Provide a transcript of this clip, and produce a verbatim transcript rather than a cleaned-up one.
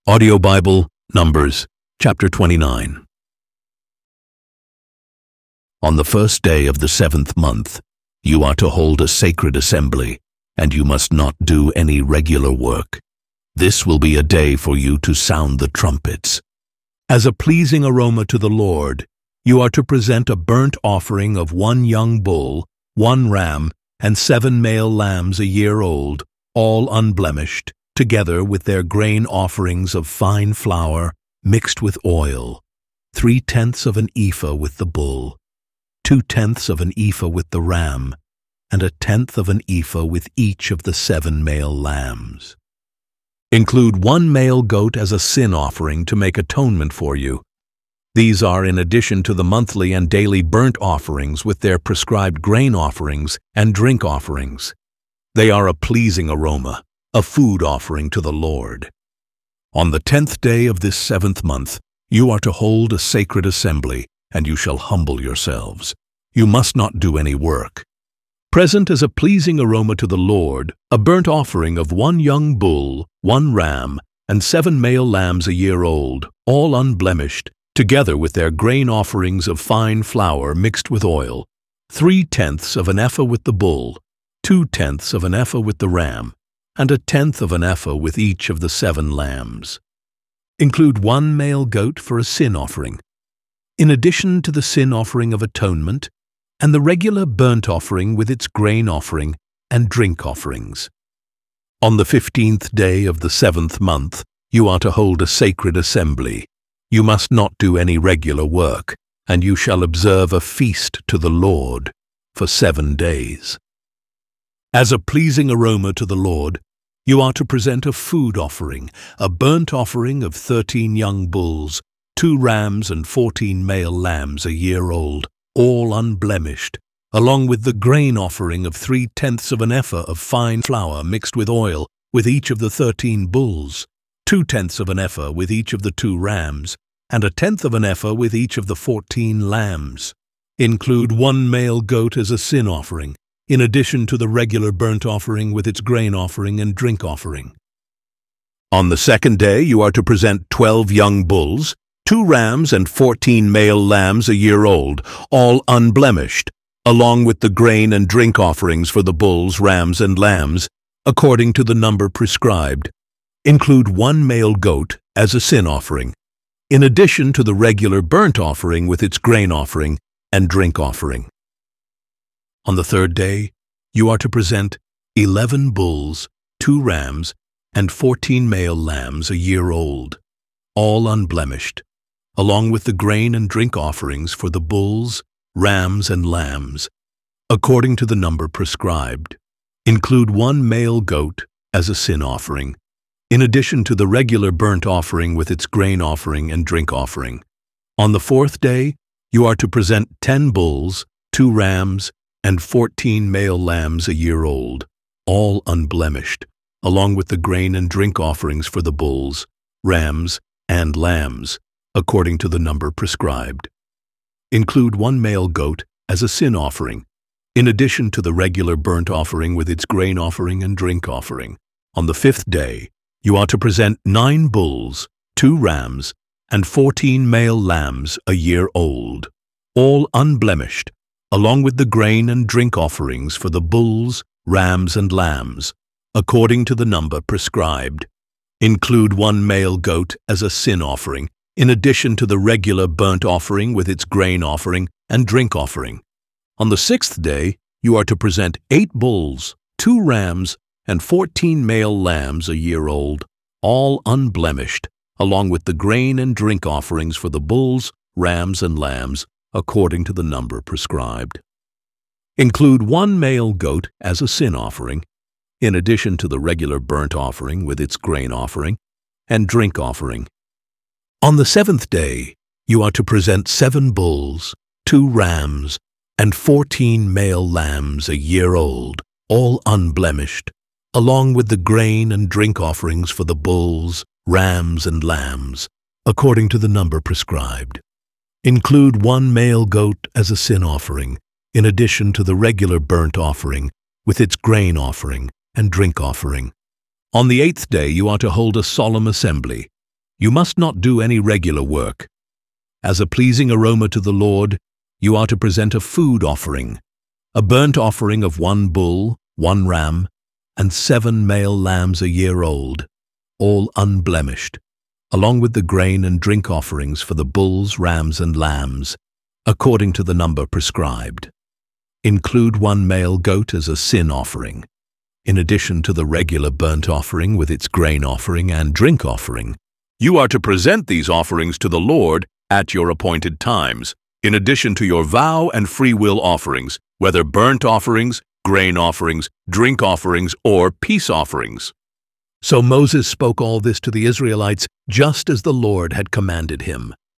Audio Bible, Numbers, chapter twenty-nine. On the first day of the seventh month, you are to hold a sacred assembly, and you must not do any regular work. This will be a day for you to sound the trumpets. As a pleasing aroma to the Lord, you are to present a burnt offering of one young bull, one ram, and seven male lambs a year old, all unblemished, together with their grain offerings of fine flour mixed with oil, three-tenths of an ephah with the bull, two-tenths of an ephah with the ram, and a tenth of an ephah with each of the seven male lambs. Include one male goat as a sin offering to make atonement for you. These are in addition to the monthly and daily burnt offerings with their prescribed grain offerings and drink offerings. They are a pleasing aroma, a food offering to the Lord. On the tenth day of this seventh month, you are to hold a sacred assembly, and you shall humble yourselves. You must not do any work. Present as a pleasing aroma to the Lord, a burnt offering of one young bull, one ram, and seven male lambs a year old, all unblemished, together with their grain offerings of fine flour mixed with oil, three-tenths of an ephah with the bull, two-tenths of an ephah with the ram, and a tenth of an ephah with each of the seven lambs. Include one male goat for a sin offering, in addition to the sin offering of atonement, and the regular burnt offering with its grain offering and drink offerings. On the fifteenth day of the seventh month, you are to hold a sacred assembly. You must not do any regular work, and you shall observe a feast to the Lord for seven days. As a pleasing aroma to the Lord, you are to present a food offering, a burnt offering of thirteen young bulls, two rams and fourteen male lambs a year old, all unblemished, along with the grain offering of three-tenths of an ephah of fine flour mixed with oil with each of the thirteen bulls, two-tenths of an ephah with each of the two rams, and a tenth of an ephah with each of the fourteen lambs. Include one male goat as a sin offering, in addition to the regular burnt offering with its grain offering and drink offering. On the second day you are to present twelve young bulls, two rams and fourteen male lambs a year old, all unblemished, along with the grain and drink offerings for the bulls, rams, and lambs, according to the number prescribed. Include one male goat as a sin offering, in addition to the regular burnt offering with its grain offering and drink offering. On the third day, you are to present eleven bulls, two rams, and fourteen male lambs a year old, all unblemished, along with the grain and drink offerings for the bulls, rams, and lambs, according to the number prescribed. Include one male goat as a sin offering, in addition to the regular burnt offering with its grain offering and drink offering. On the fourth day, you are to present ten bulls, two rams, and fourteen male lambs a year old, all unblemished, along with the grain and drink offerings for the bulls, rams, and lambs, according to the number prescribed. Include one male goat as a sin offering, in addition to the regular burnt offering with its grain offering and drink offering. On the fifth day, you are to present nine bulls, two rams, and fourteen male lambs a year old, all unblemished, along with the grain and drink offerings for the bulls, rams, and lambs, according to the number prescribed. Include one male goat as a sin offering, in addition to the regular burnt offering with its grain offering and drink offering. On the sixth day, you are to present eight bulls, two rams, and fourteen male lambs a year old, all unblemished, along with the grain and drink offerings for the bulls, rams, and lambs, according to the number prescribed. Include one male goat as a sin offering, in addition to the regular burnt offering with its grain offering and drink offering. On the seventh day, you are to present seven bulls, two rams, and fourteen male lambs a year old, all unblemished, along with the grain and drink offerings for the bulls, rams, and lambs, according to the number prescribed. Include one male goat as a sin offering, in addition to the regular burnt offering with its grain offering and drink offering. On the eighth day you are to hold a solemn assembly, You must not do any regular work. As a pleasing aroma to the Lord, you are to present a food offering, a burnt offering of one bull, one ram, and seven male lambs a year old, all unblemished, along with the grain and drink offerings for the bulls, rams, and lambs, according to the number prescribed. Include one male goat as a sin offering, in addition to the regular burnt offering with its grain offering and drink offering. You are to present these offerings to the Lord at your appointed times, in addition to your vow and free will offerings, whether burnt offerings, grain offerings, drink offerings, or peace offerings. So Moses spoke all this to the Israelites just as the Lord had commanded him.